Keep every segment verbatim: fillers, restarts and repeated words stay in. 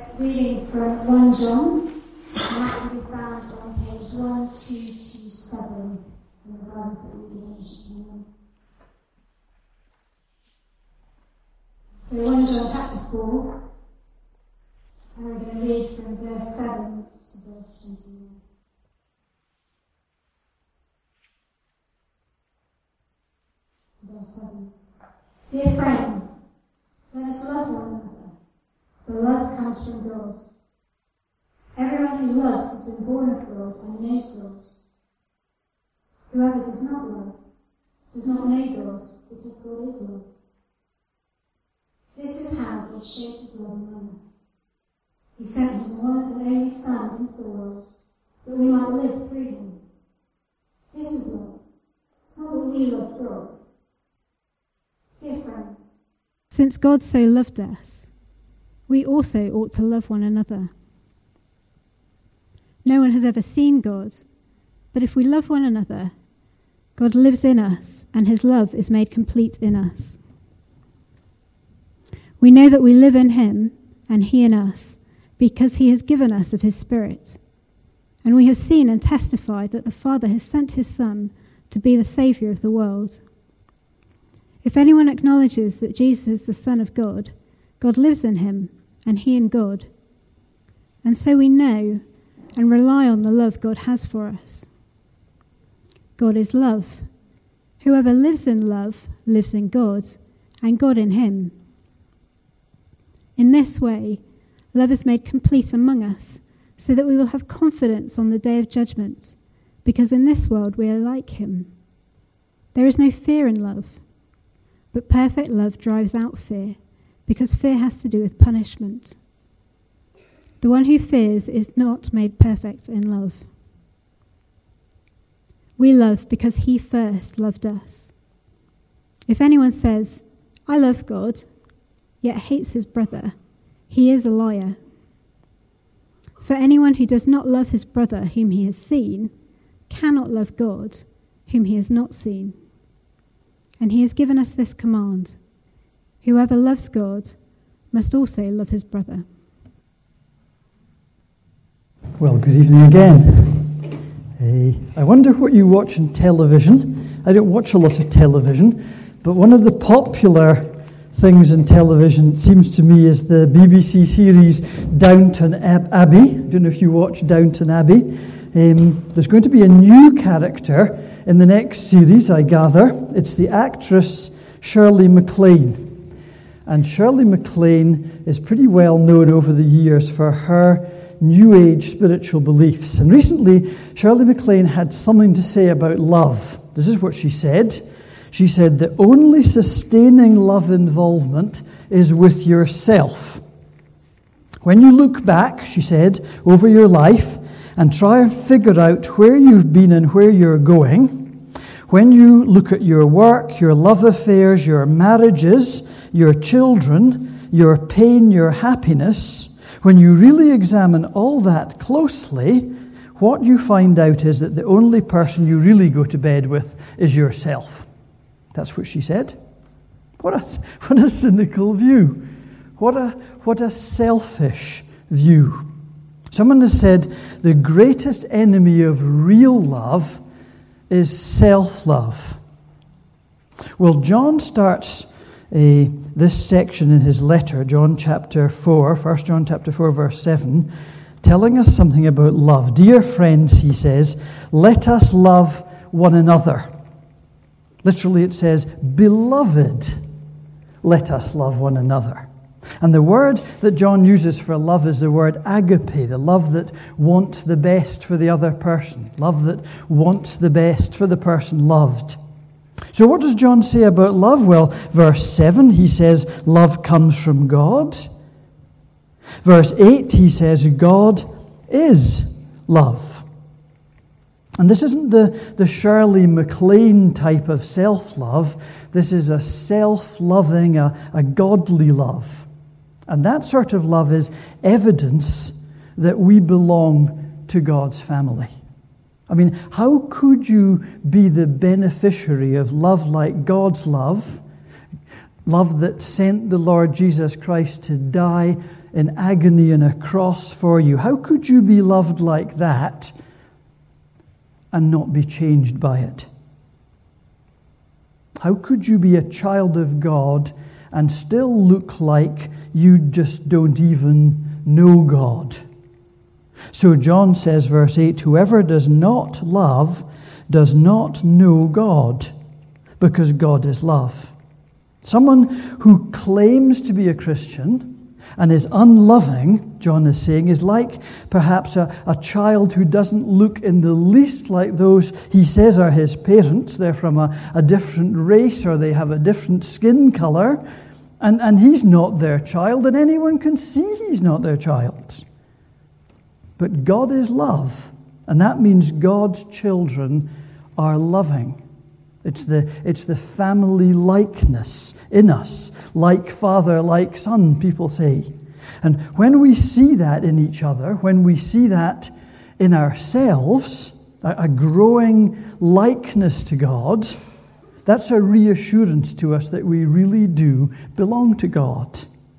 reading from First John, and that can be found on page twelve twenty-seven in the Bibles that we've been issuing. So First John chapter four, and we're going to read from verse seven to verse twenty-one. Verse seven. Dear friends, let us love one another. For love comes from God. Everyone who loves has been born of God and knows God. Whoever does not love does not know God, because God is love. This is how God showed his love among us. He sent his one and only Son into the world, that we might live through him. This is love, not that we love God. Dear friends, since God so loved us, we also ought to love one another. No one has ever seen God, but if we love one another, God lives in us, and his love is made complete in us. We know that we live in him, and he in us, because he has given us of his Spirit. And we have seen and testified that the Father has sent his Son to be the Saviour of the world. If anyone acknowledges that Jesus is the Son of God, God lives in him, and he in God. And so we know and rely on the love God has for us. God is love. Whoever lives in love lives in God, and God in him. In this way, love is made complete among us, so that we will have confidence on the day of judgment, because in this world we are like him. There is no fear in love, but perfect love drives out fear, because fear has to do with punishment. The one who fears is not made perfect in love. We love because he first loved us. If anyone says, I love God, yet hates his brother, he is a liar. For anyone who does not love his brother whom he has seen cannot love God whom he has not seen. And he has given us this command: whoever loves God must also love his brother. Well, good evening again. Uh, I wonder what you watch on television. I don't watch a lot of television, but one of the popular things in television, it seems to me, is the B B C series Downton Abbey. I don't know if you watch Downton Abbey. Um, there's going to be a new character in the next series, I gather. It's the actress Shirley MacLaine. And Shirley MacLaine is pretty well known over the years for her New Age spiritual beliefs. And recently, Shirley MacLaine had something to say about love. This is what she said. She said, the only sustaining love involvement is with yourself. When you look back, she said, over your life, and try and figure out where you've been and where you're going, when you look at your work, your love affairs, your marriages, your children, your pain, your happiness, when you really examine all that closely, what you find out is that the only person you really go to bed with is yourself. That's what she said. What a, what a cynical view. What a, what a selfish view. Someone has said the greatest enemy of real love is self-love. Well, John starts uh, this section in his letter, John chapter four, First John chapter four, verse seven, telling us something about love. Dear friends, he says, let us love one another. Literally it says, beloved, let us love one another. And the word that John uses for love is the word agape, the love that wants the best for the other person, love that wants the best for the person loved. So what does John say about love? Well, verse seven, he says, love comes from God. Verse eight, he says, God is love. And this isn't the, the Shirley MacLaine type of self-love. This is a self-loving, a, a godly love. And that sort of love is evidence that we belong to God's family. I mean, how could you be the beneficiary of love like God's love, love that sent the Lord Jesus Christ to die in agony on a cross for you. How could you be loved like that and not be changed by it? How could you be a child of God and still look like you just don't even know God? So John says, verse eight, whoever does not love does not know God, because God is love. Someone who claims to be a Christian and is unloving, John is saying, is like perhaps a, a child who doesn't look in the least like those he says are his parents. They're from a, a different race, or they have a different skin color, and, and he's not their child, and anyone can see he's not their child. But God is love, and that means God's children are loving. It's the, it's the family likeness in us, like father, like son, people say. And when we see that in each other, when we see that in ourselves, a, a growing likeness to God, that's a reassurance to us that we really do belong to God.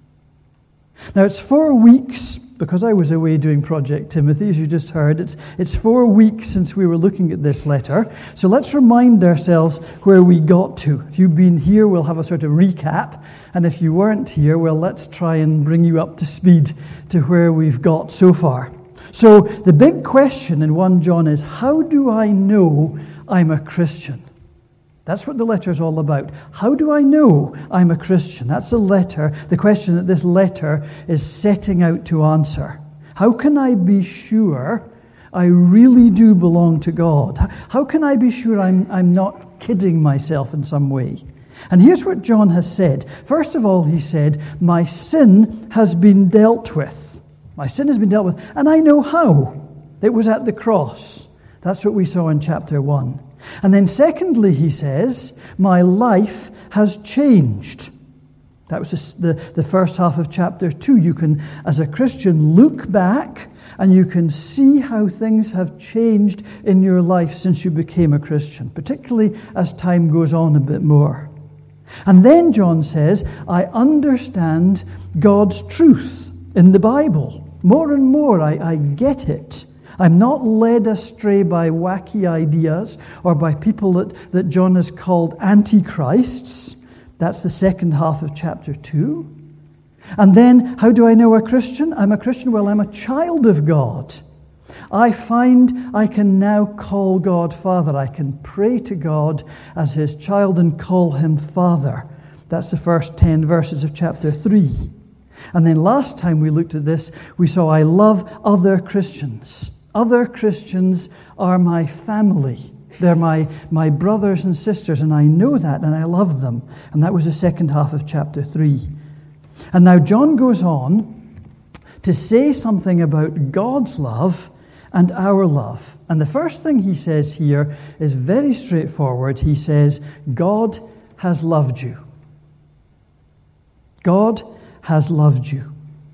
Now, it's four weeks, because I was away doing Project Timothy, as you just heard, it's, it's four weeks since we were looking at this letter. So let's remind ourselves where we got to. If you've been here, we'll have a sort of recap. And if you weren't here, well, let's try and bring you up to speed to where we've got so far. So the big question in First John is, how do I know I'm a Christian? That's what the letter is all about. How do I know I'm a Christian? That's the letter, the question that this letter is setting out to answer. How can I be sure I really do belong to God? How can I be sure I'm, I'm not kidding myself in some way? And here's what John has said. First of all, he said, my sin has been dealt with. My sin has been dealt with, and I know how. It was at the cross. That's what we saw in chapter one. And then secondly, he says, my life has changed. That was the, the first half of chapter two. You can, as a Christian, look back and you can see how things have changed in your life since you became a Christian, particularly as time goes on a bit more. And then John says, I understand God's truth in the Bible. More and more, I, I get it. I'm not led astray by wacky ideas or by people that, that John has called antichrists. That's the second half of chapter two. And then, how do I know a Christian? I'm a Christian. Well, I'm a child of God. I find I can now call God Father. I can pray to God as his child and call him Father. That's the first ten verses of chapter three. And then last time we looked at this, we saw I love other Christians. Other Christians are my family. They're my, my brothers and sisters, and I know that, and I love them. And that was the second half of chapter three. And now John goes on to say something about God's love and our love. And the first thing he says here is very straightforward. He says, God has loved you. God has loved you.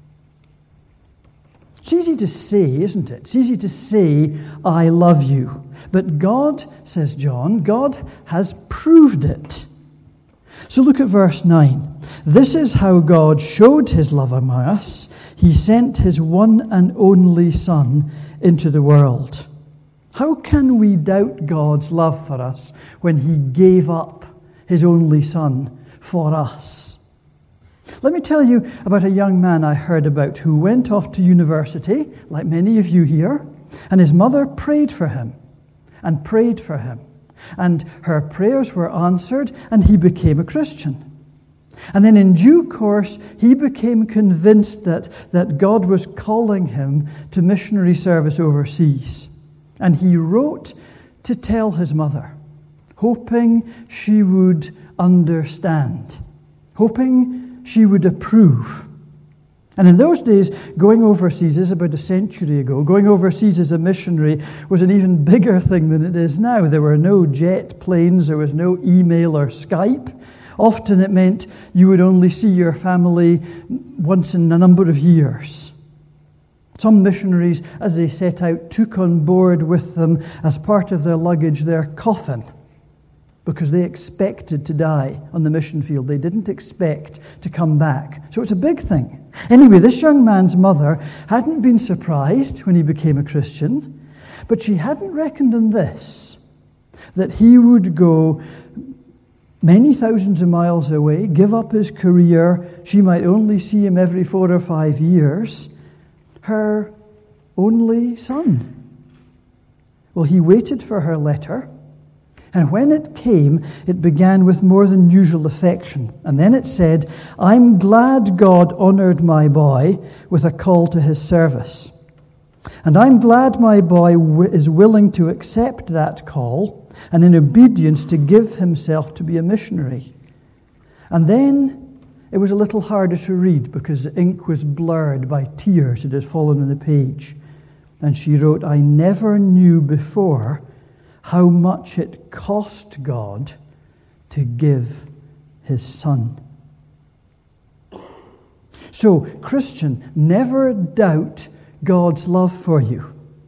It's easy to say, isn't it? It's easy to say, I love you. But God, says John, God has proved it. So look at verse nine. This is how God showed his love among us. He sent his one and only Son into the world. How can we doubt God's love for us when he gave up his only Son for us? Let me tell you about a young man I heard about who went off to university, like many of you here, and his mother prayed for him and prayed for him. And her prayers were answered, and he became a Christian. And then in due course, he became convinced that, that God was calling him to missionary service overseas. And he wrote to tell his mother, hoping she would understand, hoping she would approve. And in those days, going overseas, this is about a century ago, going overseas as a missionary was an even bigger thing than it is now. There were no jet planes, there was no email or Skype. Often it meant you would only see your family once in a number of years. Some missionaries, as they set out, took on board with them as part of their luggage their coffin, because they expected to die on the mission field. They didn't expect to come back. So it's a big thing. Anyway, this young man's mother hadn't been surprised when he became a Christian, but she hadn't reckoned on this, that he would go many thousands of miles away, give up his career. She might only see him every four or five years. Her only son. Well, he waited for her letter, and when it came, it began with more than usual affection. And then it said, "I'm glad God honored my boy with a call to his service. And I'm glad my boy w- is willing to accept that call and in obedience to give himself to be a missionary." And then it was a little harder to read because the ink was blurred by tears that had fallen on the page. And she wrote, "I never knew before how much it cost God to give his son." So, Christian, never doubt God's love for you.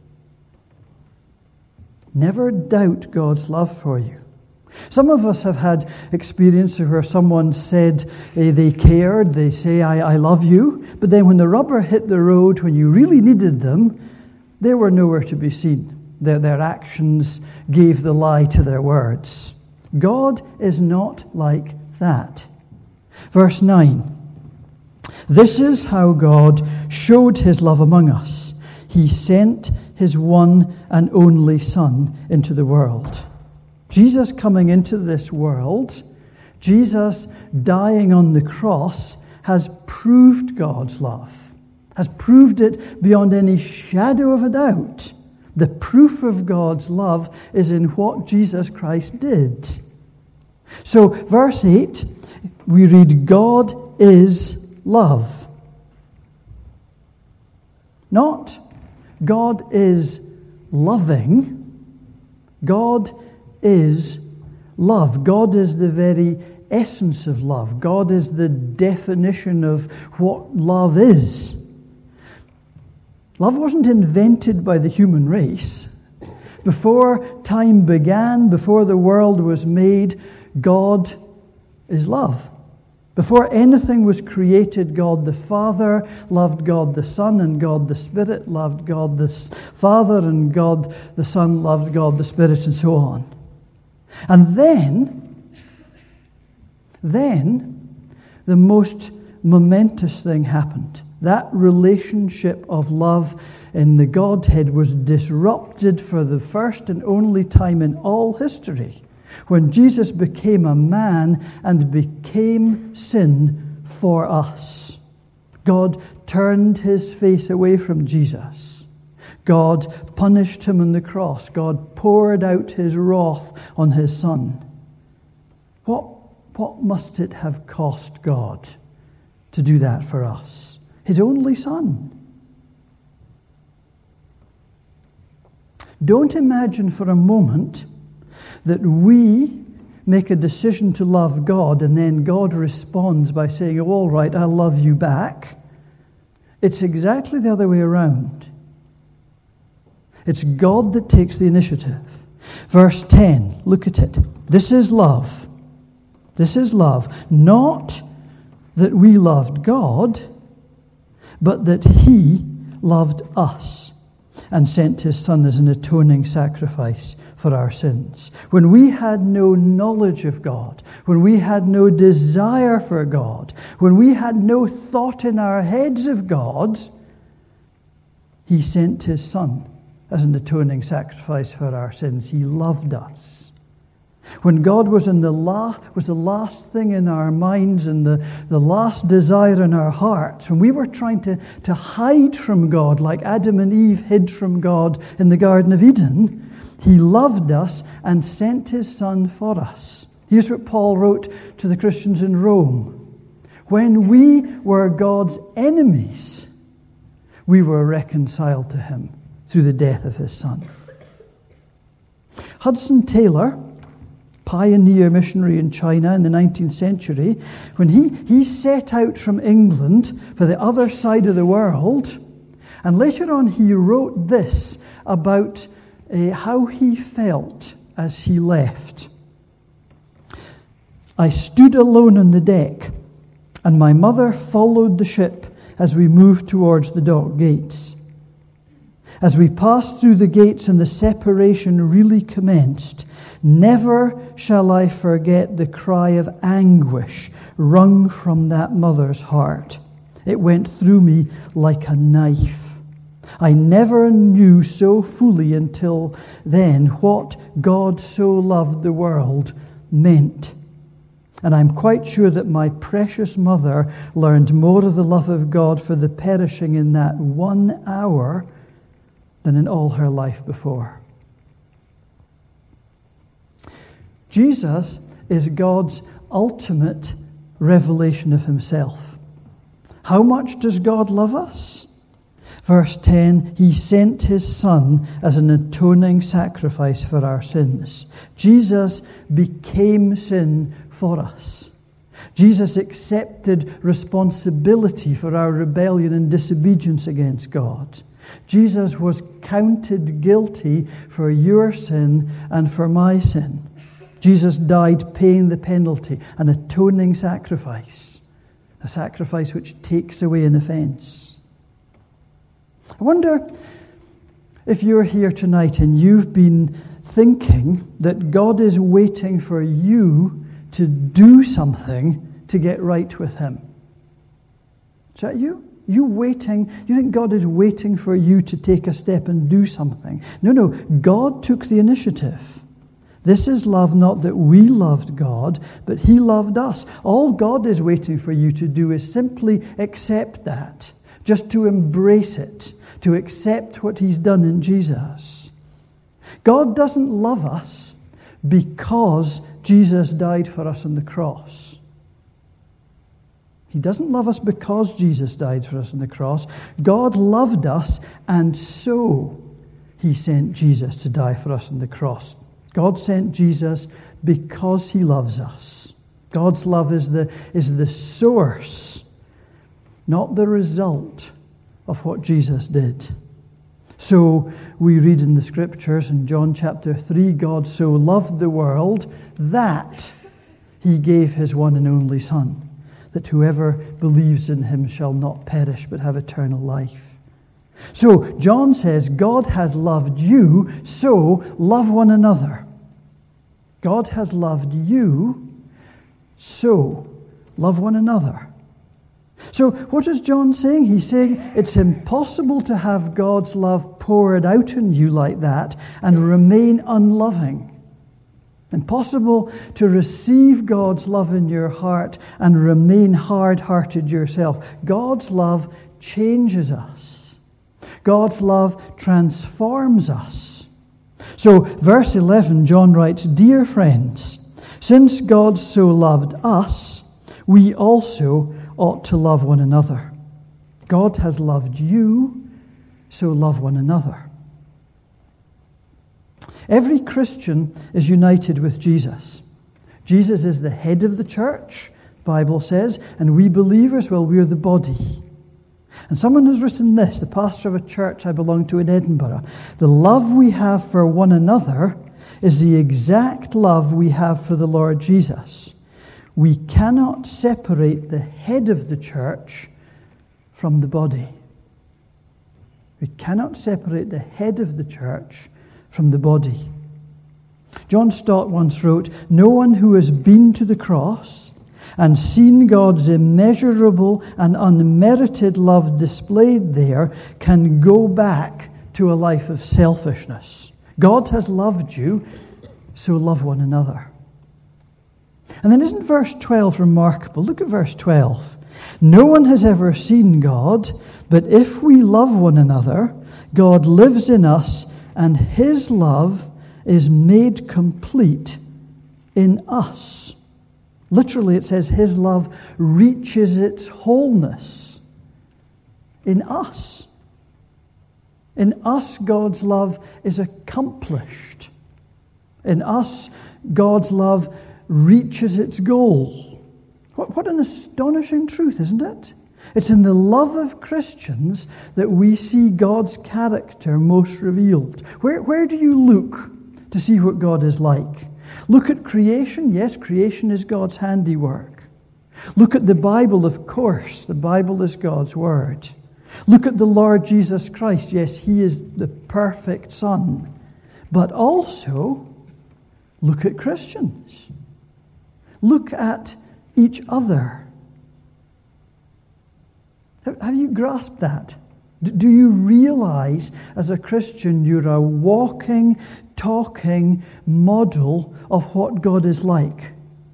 Never doubt God's love for you. Some of us have had experiences where someone said eh, they cared, they say, I, I love you, but then when the rubber hit the road, when you really needed them, they were nowhere to be seen. Their, their actions gave the lie to their words. God is not like that. Verse nine. "This is how God showed his love among us. He sent his one and only Son into the world." Jesus coming into this world, Jesus dying on the cross, has proved God's love, has proved it beyond any shadow of a doubt. The proof of God's love is in what Jesus Christ did. So, verse eight, we read, "God is love." Not God is loving. God is love. God is the very essence of love. God is the definition of what love is. Love wasn't invented by the human race. Before time began, before the world was made, God is love. Before anything was created, God the Father loved God the Son, and God the Spirit loved God the Father, and God the Son loved God the Spirit, and so on. And then, then, the most momentous thing happened. That relationship of love in the Godhead was disrupted for the first and only time in all history, when Jesus became a man and became sin for us. God turned his face away from Jesus. God punished him on the cross. God poured out his wrath on his Son. What, what must it have cost God to do that for us? His only Son. Don't imagine for a moment that we make a decision to love God and then God responds by saying, "Oh, all right, I'll love you back." It's exactly the other way around. It's God that takes the initiative. Verse ten, look at it. This is love. This is love. Not that we loved God, but that he loved us and sent his Son as an atoning sacrifice for our sins. When we had no knowledge of God, when we had no desire for God, when we had no thought in our heads of God, he sent his Son as an atoning sacrifice for our sins. He loved us. When God was in the la- was the last thing in our minds and the, the last desire in our hearts, when we were trying to, to hide from God like Adam and Eve hid from God in the Garden of Eden, he loved us and sent his Son for us. Here's what Paul wrote to the Christians in Rome. When we were God's enemies, we were reconciled to him through the death of his Son. Hudson Taylor, pioneer missionary in China in the nineteenth century, when he, he set out from England for the other side of the world, and later on he wrote this about uh, how he felt as he left. I stood alone on the deck, and my mother followed the ship as we moved towards the dock gates. As we passed through the gates and the separation really commenced, never shall I forget the cry of anguish wrung from that mother's heart. It went through me like a knife. I never knew so fully until then what God so loved the world meant. And I'm quite sure that my precious mother learned more of the love of God for the perishing in that one hour than in all her life before. Jesus is God's ultimate revelation of himself. How much does God love us? Verse ten, he sent his Son as an atoning sacrifice for our sins. Jesus became sin for us. Jesus accepted responsibility for our rebellion and disobedience against God. Jesus was counted guilty for your sin and for my sin. Jesus died paying the penalty, an atoning sacrifice, a sacrifice which takes away an offense. I wonder if you're here tonight and you've been thinking that God is waiting for you to do something to get right with him. Is that you? You waiting? You think God is waiting for you to take a step and do something? No, no. God took the initiative. This is love, not that we loved God, but he loved us. All God is waiting for you to do is simply accept that, just to embrace it, to accept what he's done in Jesus. God doesn't love us because Jesus died for us on the cross. He doesn't love us because Jesus died for us on the cross. God loved us, and so he sent Jesus to die for us on the cross. God sent Jesus because he loves us. God's love is the, is the source, not the result of what Jesus did. So we read in the scriptures in John chapter three, God so loved the world that he gave his one and only Son, that whoever believes in him shall not perish but have eternal life. So John says, God has loved you, so love one another. God has loved you, so love one another. So what is John saying? He's saying it's impossible to have God's love poured out on you like that and remain unloving. Impossible to receive God's love in your heart and remain hard-hearted yourself. God's love changes us. God's love transforms us. So, verse eleven, John writes, "Dear friends, since God so loved us, we also ought to love one another. God has loved you, so love one another." Every Christian is united with Jesus. Jesus is the head of the church, the Bible says, and we believers, well, we're the body. And someone has written this, the pastor of a church I belong to in Edinburgh: the love we have for one another is the exact love we have for the Lord Jesus. We cannot separate the head of the church from the body. We cannot separate the head of the church from the body. John Stott once wrote, "No one who has been to the cross and seen God's immeasurable and unmerited love displayed there can go back to a life of selfishness. God has loved you, so love one another." And then isn't verse twelve remarkable? Look at verse twelve. "No one has ever seen God, but if we love one another, God lives in us, and his love is made complete in us." Literally, it says his love reaches its wholeness in us. In us, God's love is accomplished. In us, God's love reaches its goal. What, what an astonishing truth, isn't it? It's in the love of Christians that we see God's character most revealed. Where, where do you look to see what God is like? Look at creation. Yes, creation is God's handiwork. Look at the Bible, of course. The Bible is God's Word. Look at the Lord Jesus Christ. Yes, He is the perfect Son. But also, look at Christians. Look at each other. Have you grasped that? Do you realize as a Christian you're a walking, talking model of what God is like?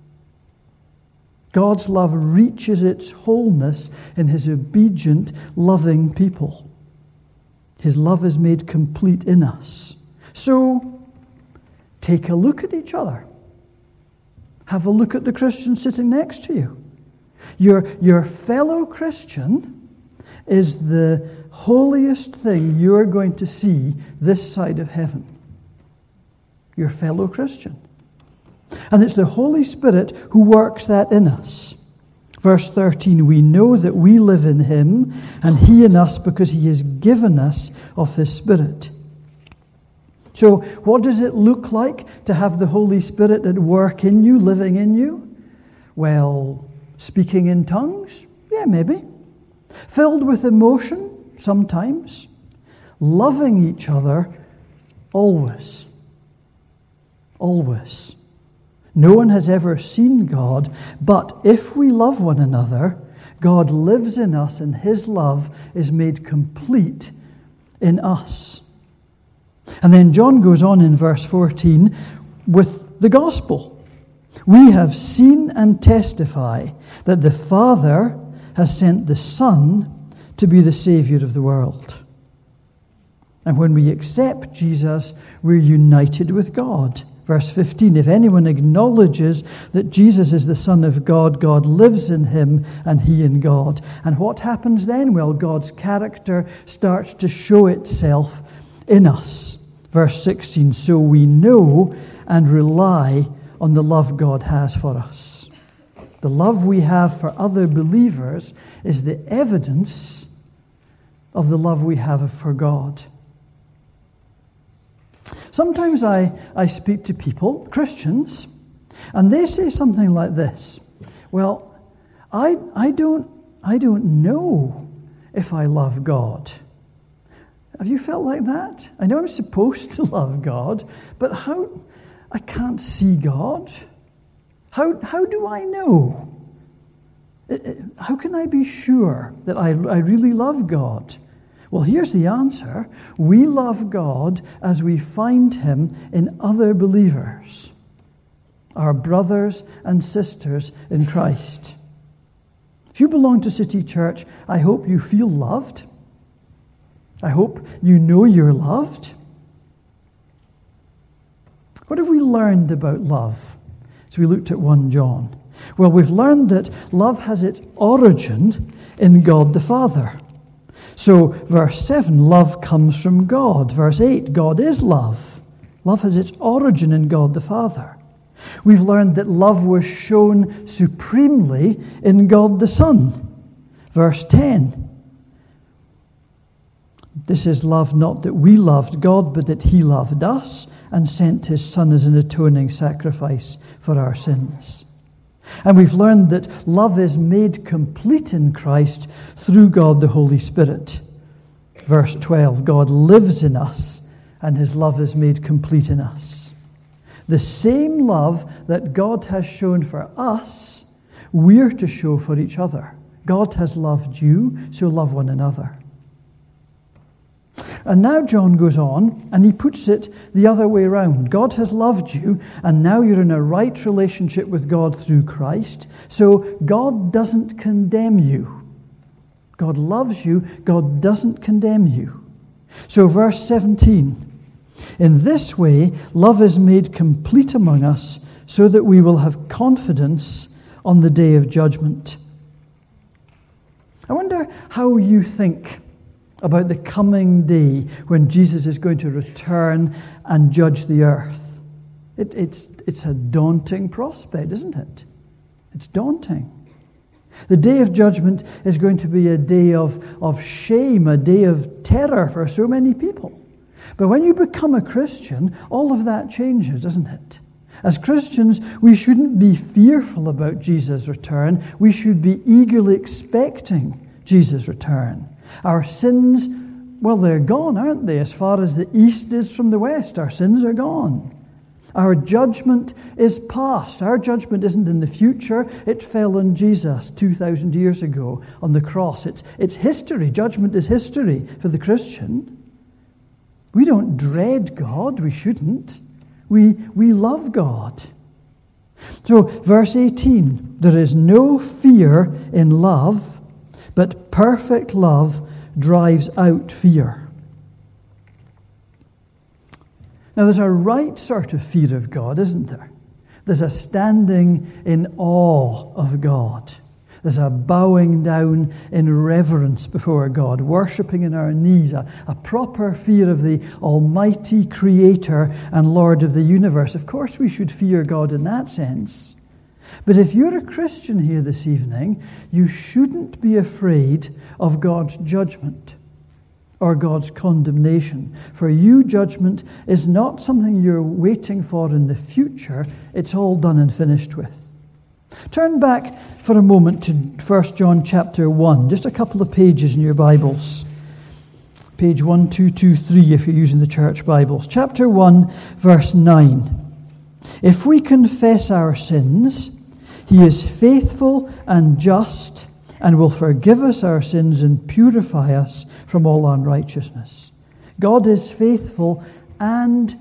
God's love reaches its wholeness in His obedient, loving people. His love is made complete in us. So, take a look at each other. Have a look at the Christian sitting next to you. Your, your fellow Christian is the holiest thing you're going to see this side of heaven. Your fellow Christian. And it's the Holy Spirit who works that in us. Verse thirteen, we know that we live in Him and He in us because He has given us of His Spirit. So what does it look like to have the Holy Spirit at work in you, living in you? Well, speaking in tongues? Yeah, maybe. Filled with emotion? Sometimes. Loving each other? Always. Always. No one has ever seen God, but if we love one another, God lives in us and His love is made complete in us. And then John goes on in verse fourteen with the gospel. We have seen and testify that the Father has sent the Son to be the Savior of the world. And when we accept Jesus, we're united with God. Verse fifteen, if anyone acknowledges that Jesus is the Son of God, God lives in him and he in God. And what happens then? Well, God's character starts to show itself in us. Verse sixteen, so we know and rely on the love God has for us. The love we have for other believers is the evidence of the love we have for God. Sometimes I, I speak to people, Christians, and they say something like this. Well, I, I, don't, I don't know if I love God. Have you felt like that? I know I'm supposed to love God, but how? I can't see God. How, how do I know? How can I be sure that I, I really love God? Well, here's the answer. We love God as we find Him in other believers, our brothers and sisters in Christ. If you belong to City Church, I hope you feel loved. I hope you know you're loved. What have we learned about love? So we looked at First John. Well, we've learned that love has its origin in God the Father. So, verse seven, love comes from God. Verse eight, God is love. Love has its origin in God the Father. We've learned that love was shown supremely in God the Son. Verse ten, this is love, not that we loved God, but that He loved us and sent His Son as an atoning sacrifice for our sins. And we've learned that love is made complete in Christ through God the Holy Spirit. Verse twelve, God lives in us and His love is made complete in us. The same love that God has shown for us, we're to show for each other. God has loved you, so love one another. And now John goes on and he puts it the other way around. God has loved you and now you're in a right relationship with God through Christ. So God doesn't condemn you. God loves you. God doesn't condemn you. So verse seventeen. In this way, love is made complete among us so that we will have confidence on the day of judgment. I wonder how you think about the coming day when Jesus is going to return and judge the earth. It, it's, it's a daunting prospect, isn't it? It's daunting. The day of judgment is going to be a day of, of shame, a day of terror for so many people. But when you become a Christian, all of that changes, doesn't it? As Christians, we shouldn't be fearful about Jesus' return. We should be eagerly expecting Jesus' return. Our sins, well, they're gone, aren't they? As far as the east is from the west, our sins are gone. Our judgment is past. Our judgment isn't in the future. It fell on Jesus two thousand years ago on the cross. It's, it's history. Judgment is history for the Christian. We don't dread God. We shouldn't. We, we love God. So, verse eighteen, there is no fear in love, but perfect love drives out fear. Now, there's a right sort of fear of God, isn't there? There's a standing in awe of God. There's a bowing down in reverence before God, worshipping in our knees, a, a proper fear of the Almighty Creator and Lord of the universe. Of course, we should fear God in that sense. But if you're a Christian here this evening, you shouldn't be afraid of God's judgment or God's condemnation. For you, judgment is not something you're waiting for in the future. It's all done and finished with. Turn back for a moment to First John chapter one, just a couple of pages in your Bibles. Page one two two three if you're using the church Bibles. Chapter one, verse nine. If we confess our sins, He is faithful and just and will forgive us our sins and purify us from all unrighteousness. God is faithful and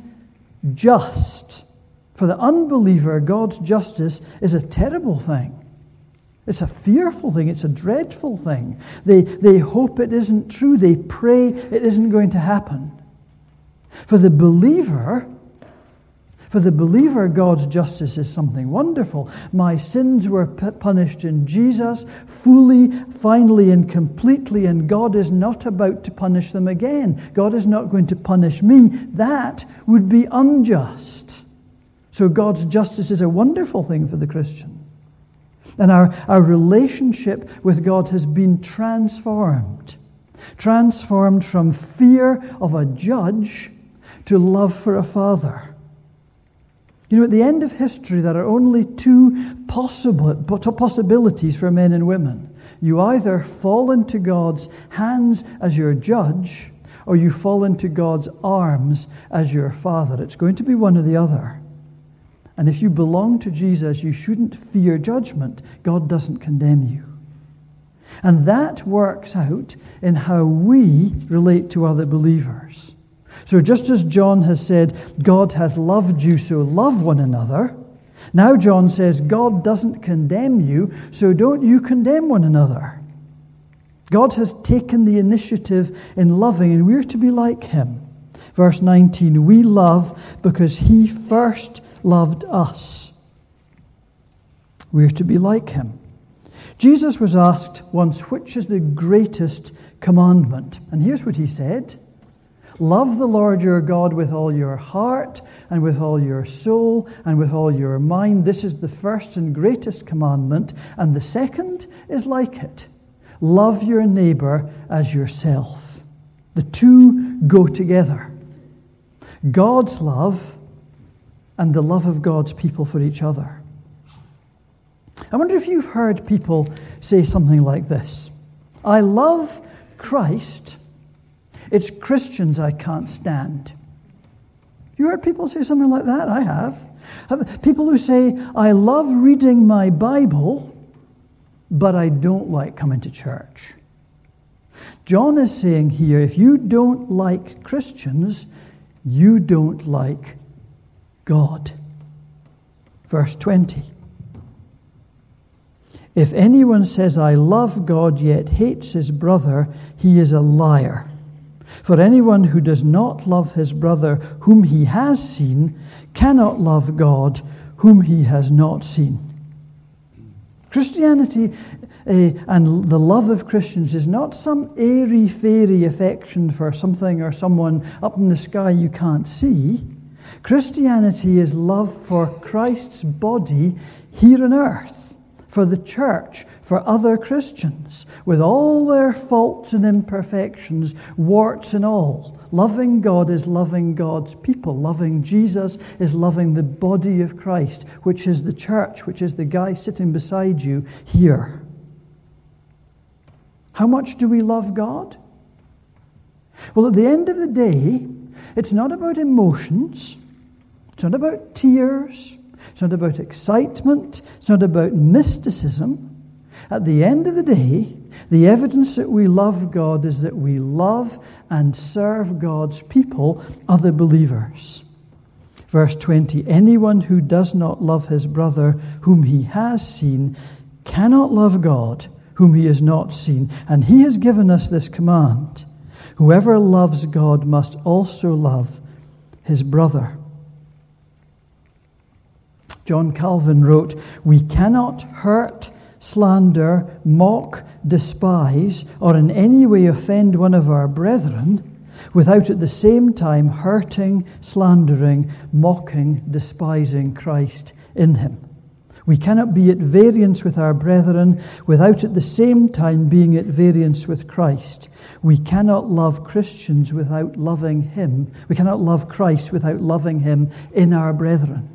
just. For the unbeliever, God's justice is a terrible thing. It's a fearful thing. It's a dreadful thing. They, they hope it isn't true. They pray it isn't going to happen. For the believer, for the believer, God's justice is something wonderful. My sins were p- punished in Jesus fully, finally, and completely, and God is not about to punish them again. God is not going to punish me. That would be unjust. So God's justice is a wonderful thing for the Christian. And our, our relationship with God has been transformed. Transformed from fear of a judge to love for a father. You know, at the end of history, there are only two possible possibilities for men and women. You either fall into God's hands as your judge, or you fall into God's arms as your father. It's going to be one or the other. And if you belong to Jesus, you shouldn't fear judgment. God doesn't condemn you. And that works out in how we relate to other believers. So just as John has said, God has loved you, so love one another. Now John says, God doesn't condemn you, so don't you condemn one another. God has taken the initiative in loving, and we're to be like Him. Verse nineteen, we love because He first loved us. We're to be like Him. Jesus was asked once, which is the greatest commandment? And here's what He said. Love the Lord your God with all your heart and with all your soul and with all your mind. This is the first and greatest commandment. And the second is like it. Love your neighbor as yourself. The two go together. God's love and the love of God's people for each other. I wonder if you've heard people say something like this. I love Christ. It's Christians I can't stand. You heard people say something like that? I have. People who say, I love reading my Bible, but I don't like coming to church. John is saying here, if you don't like Christians, you don't like God. Verse twenty. If anyone says, I love God, yet hates his brother, he is a liar. For anyone who does not love his brother whom he has seen cannot love God whom he has not seen. Christianity uh, and the love of Christians is not some airy-fairy affection for something or someone up in the sky you can't see. Christianity is love for Christ's body here on earth, for the church, for other Christians, with all their faults and imperfections, warts and all. Loving God is loving God's people. Loving Jesus is loving the body of Christ, which is the church, which is the guy sitting beside you here. How much do we love God? Well, at the end of the day, it's not about emotions. It's not about tears. It's not about excitement. It's not about mysticism. At the end of the day, the evidence that we love God is that we love and serve God's people, other believers. Verse twenty, anyone who does not love his brother whom he has seen cannot love God whom he has not seen. And he has given us this command: whoever loves God must also love his brother. John Calvin wrote, we cannot hurt, slander, mock, despise, or in any way offend one of our brethren without at the same time hurting, slandering, mocking, despising Christ in him. We cannot be at variance with our brethren without at the same time being at variance with Christ. We cannot love Christians without loving him. We cannot love Christ without loving him in our brethren.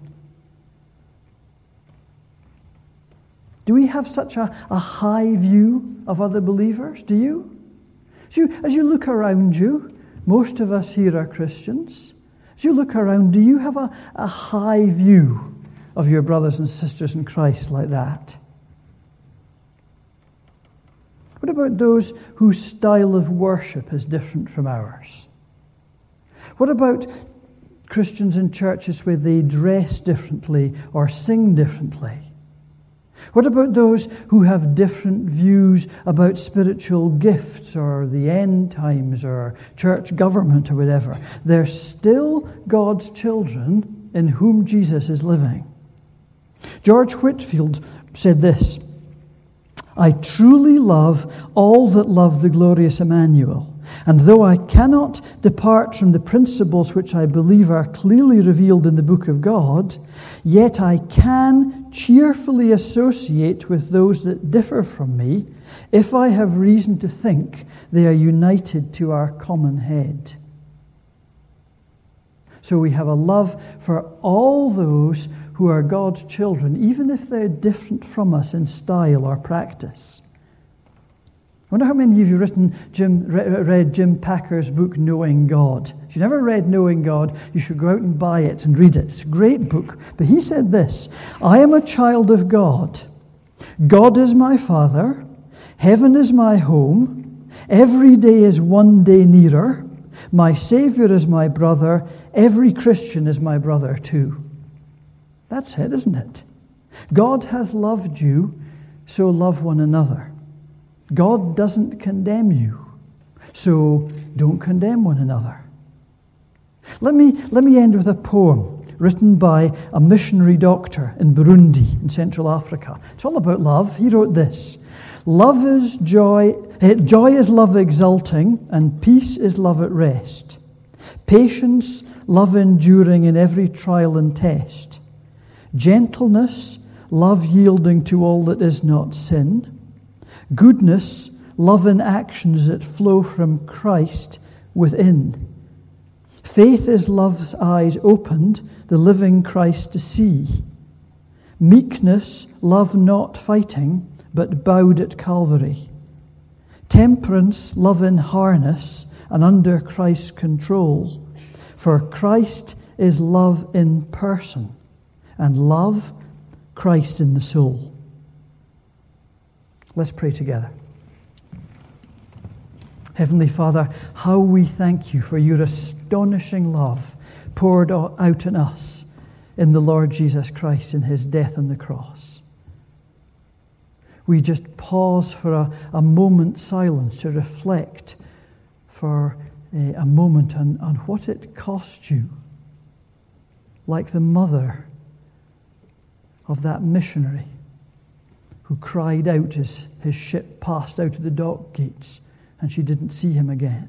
Do we have such a, a high view of other believers? Do you? As you? As you look around you, most of us here are Christians. As you look around, do you have a, a high view of your brothers and sisters in Christ like that? What about those whose style of worship is different from ours? What about Christians in churches where they dress differently or sing differently? What about those who have different views about spiritual gifts or the end times or church government or whatever? They're still God's children in whom Jesus is living. George Whitefield said this: I truly love all that love the glorious Emmanuel, and though I cannot depart from the principles which I believe are clearly revealed in the book of God, yet I can cheerfully associate with those that differ from me, if I have reason to think they are united to our common head. So we have a love for all those who are God's children, even if they're different from us in style or practice. I wonder how many of you written Jim, read Jim Packer's book, Knowing God. If you've never read Knowing God, you should go out and buy it and read it. It's a great book. But he said this: I am a child of God. God is my Father. Heaven is my home. Every day is one day nearer. My Savior is my brother. Every Christian is my brother too. That's it, isn't it? God has loved you, so love one another. God doesn't condemn you, so don't condemn one another. Let me, let me end with a poem written by a missionary doctor in Burundi in Central Africa. It's all about love. He wrote this: Love is joy, eh, joy is love exulting, and peace is love at rest. Patience, love enduring in every trial and test. Gentleness, love yielding to all that is not sin. Goodness, love in actions that flow from Christ within. Faith is love's eyes opened, the living Christ to see. Meekness, love not fighting, but bowed at Calvary. Temperance, love in harness and under Christ's control. For Christ is love in person, and love, Christ in the soul. Let's pray together. Heavenly Father, how we thank you for your astonishing love poured out on us in the Lord Jesus Christ in his death on the cross. We just pause for a, a moment's silence to reflect for a, a moment on, on what it cost you, like the mother of that missionary who cried out as his ship passed out of the dock gates and she didn't see him again.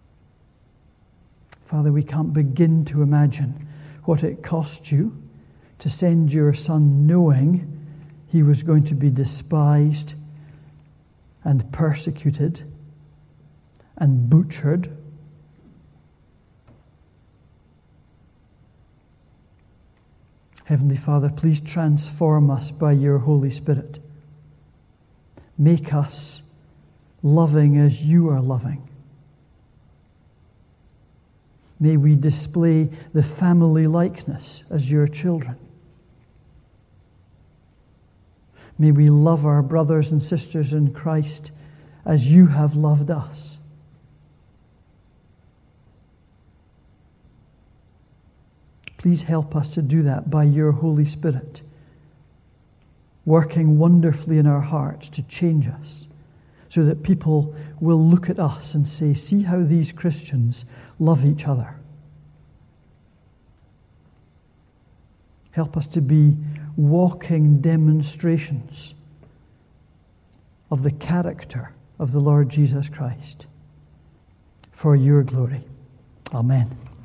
Father, we can't begin to imagine what it cost you to send your Son knowing he was going to be despised and persecuted and butchered. Heavenly Father, please transform us by your Holy Spirit. Make us loving as you are loving. May we display the family likeness as your children. May we love our brothers and sisters in Christ as you have loved us. Please help us to do that by your Holy Spirit, working wonderfully in our hearts to change us, so that people will look at us and say, see how these Christians love each other. Help us to be walking demonstrations of the character of the Lord Jesus Christ for your glory. Amen.